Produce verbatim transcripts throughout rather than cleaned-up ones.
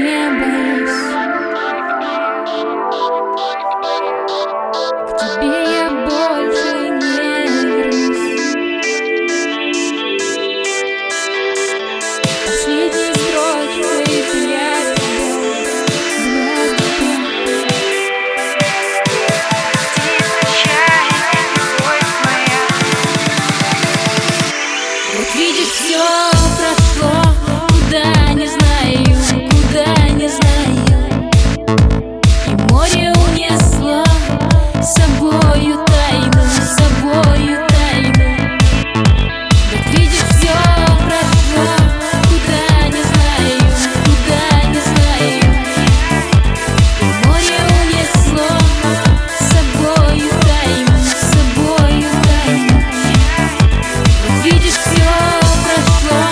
не боюсь. К тебе я больше не вернусь. Последней строчкой для тебя, для тебя. Вот видишь, все прошло, куда не знаю, куда не знаю. И море унесло с собою тайну, с собою тайну. Вот видишь, все прошло, куда не знаю, куда не знаю. И море унесло с собою тайну, с собою тайну. Вот видишь, все прошло,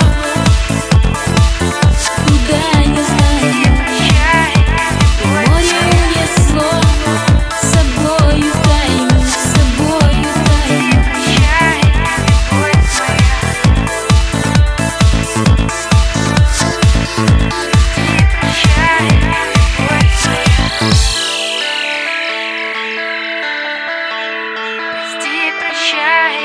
куда не знаю. И море унесло с собою тайну, с собою тайну. Прости, прощай.